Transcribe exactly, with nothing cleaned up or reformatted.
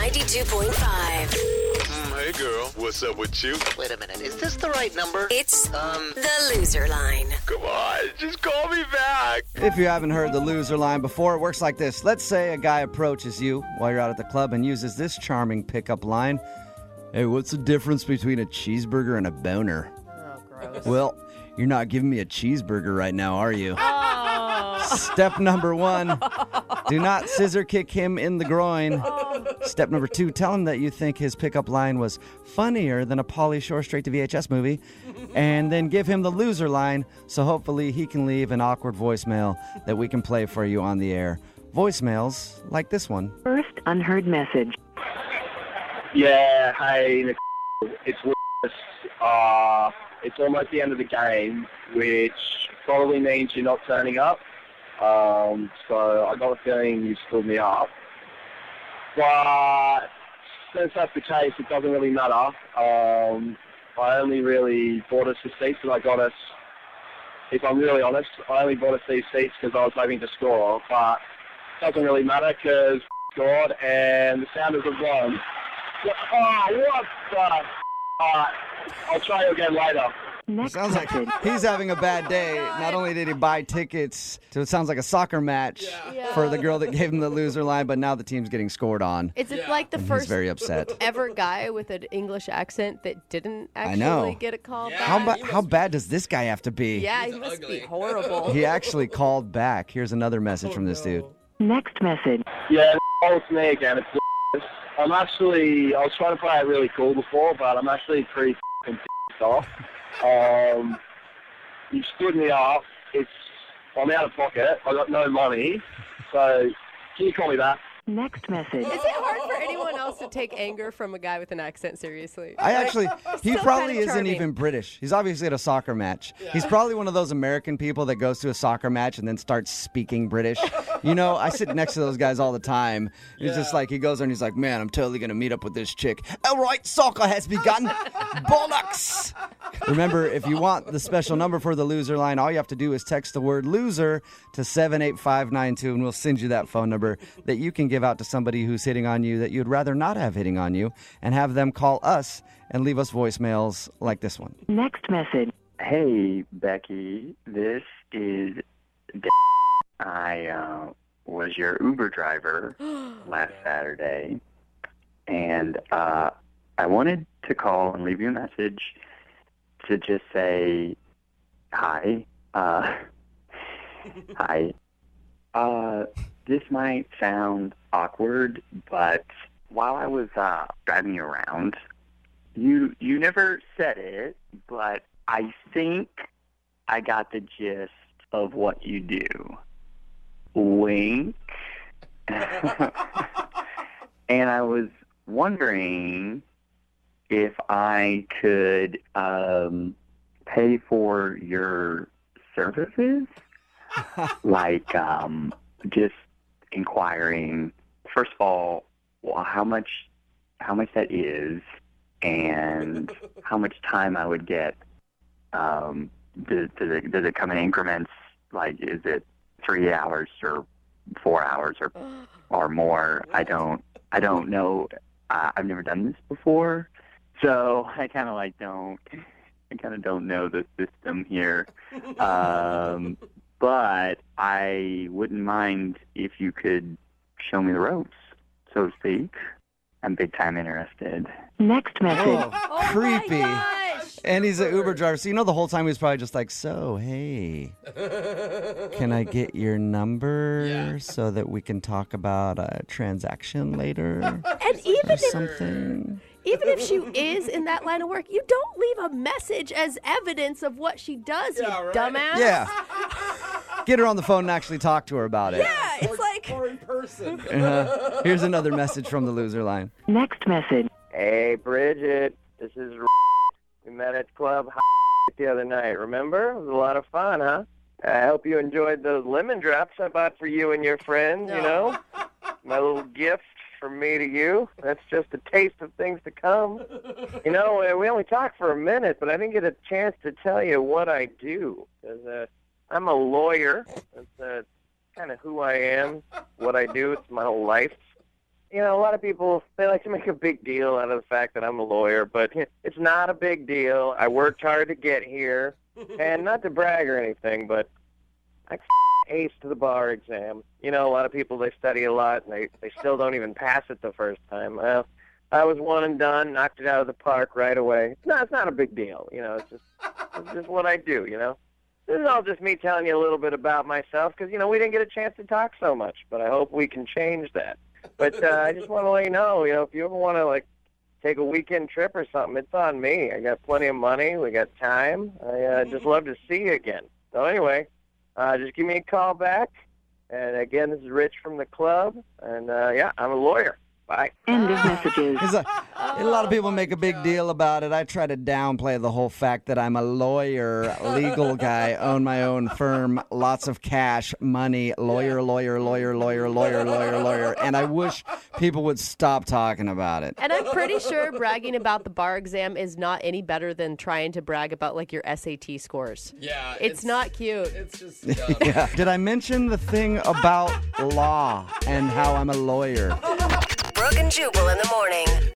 ninety-two point five. Mm, hey, girl. What's up with you? Wait a minute. Is this the right number? It's Um, the Loser Line. Come on, just call me back. If you haven't heard the loser line before, it works like this. Let's say a guy approaches you while you're out at the club and uses this charming pickup line. Hey, what's the difference between a cheeseburger and a boner? Oh, gross. Well, you're not giving me a cheeseburger right now, are you? Step number one, do not scissor kick him in the groin. Step number two, tell him that you think his pickup line was funnier than a Pauly Shore straight to V H S movie. And then give him the loser line so hopefully he can leave an awkward voicemail that we can play for you on the air. Voicemails like this one. First unheard message. Yeah, hey, Nic- it's Lewis. Uh, it's almost the end of the game, which probably means you're not turning up. Um, so I got a feeling you stood me up. But since that's the case, it doesn't really matter. Um, I only really bought us the seats that I got us. If I'm really honest, I only bought us these seats because I was hoping to score. But it doesn't really matter because scored and the Sounders have won. Oh, what the? Uh, I'll try you again later. Next Sounds like message. he's having a bad day. Not only did he buy tickets to it sounds like a soccer match Yeah. for the girl that gave him the loser line, but now the team's getting scored on. It's like the And he's first very upset. ever guy with an English accent that didn't actually know. get a call back. How, ba- how bad does this guy have to be? Yeah, he must be horrible. He actually called back. Here's another message from this dude. Next message. Yeah, it's me again. It's Lewis. I'm actually, I was trying to play it really cool before, but I'm actually pretty f***ing pissed off. Um, you stood me up. It's, I'm out of pocket. I got no money. So, can you call me back? Next message. Is it hard for anyone else to take anger from a guy with an accent seriously? I actually, he Still probably kinda isn't charming. even British. He's obviously at a soccer match. He's probably one of those American people that goes to a soccer match and then starts speaking British. You know, I sit next to those guys all the time. He's just like, he goes there and he's like, man, I'm totally going to meet up with this chick. All right, soccer has begun. Bollocks. Remember, if you want the special number for the loser line, all you have to do is text the word loser to seven eight five nine two, and we'll send you that phone number that you can give out to somebody who's hitting on you that you'd rather not have hitting on you, and have them call us and leave us voicemails like this one. Next message. Hey, Becky, this is D- I uh, was your Uber driver last Saturday, and uh, I wanted to call and leave you a message to just say hi. Uh, hi. Uh, this might sound awkward, but while I was uh, driving you around, you you never said it, but I think I got the gist of what you do. Wink. And I was wondering if I could um, pay for your services, like um, just inquiring. First of all, well, how much how much that is, and how much time I would get. Um, does, does, it, does it come in increments? Like, is it three hours or four hours or or more? I don't I don't know. Uh, I've never done this before, so I kind of like don't. I kind of don't know the system here. Um, but I wouldn't mind if you could show me the ropes, so to speak. I'm big time interested. Next message. Oh, Oh my creepy. gosh. And he's an Uber driver, so you know the whole time he was probably just like, so, hey, can I get your number so that we can talk about a transaction later And even or if something? even if she is in that line of work, you don't leave a message as evidence of what she does, you dumbass. Yeah. Get her on the phone and actually talk to her about it. Yeah, it's like Or in person. Uh, here's another message from the loser line. Next message. Hey, Bridget, this is R- we met at Club the other night, remember? It was a lot of fun, huh? I hope you enjoyed those lemon drops I bought for you and your friends, you know? My little gift from me to you. That's just a taste of things to come. You know, uh, we only talked for a minute, but I didn't get a chance to tell you what I do. 'Cause, uh, I'm a lawyer. That's uh, kind of who I am, what I do. It's my whole life. you know, a lot of people, they like to make a big deal out of the fact that I'm a lawyer, but it's not a big deal. I worked hard to get here, and not to brag or anything, but I aced the bar exam. You know, a lot of people, they study a lot, and they, they still don't even pass it the first time. Well, I was one and done, knocked it out of the park right away. No, it's not a big deal. You know, it's just, it's just what I do, you know. This is all just me telling you a little bit about myself because, you know, we didn't get a chance to talk so much, but I hope we can change that. But uh, I just want to let you know, you know, if you ever want to, like, take a weekend trip or something, it's on me. I got plenty of money. We got time. I uh, just love to see you again. So anyway, uh, just give me a call back. And again, this is Rich from the club. And, uh, yeah, I'm a lawyer. Bye. End of messages. It's a, a lot of people make a big deal about it. I try to downplay the whole fact that I'm a lawyer, legal guy, own my own firm, lots of cash, money, lawyer, lawyer, lawyer, lawyer, lawyer, lawyer, lawyer. And I wish people would stop talking about it. And I'm pretty sure bragging about the bar exam is not any better than trying to brag about like your S A T scores. Yeah. It's, it's not cute. It's just dumb. Yeah. Did I mention the thing about law and how I'm a lawyer? Brooke and Jubal in the morning.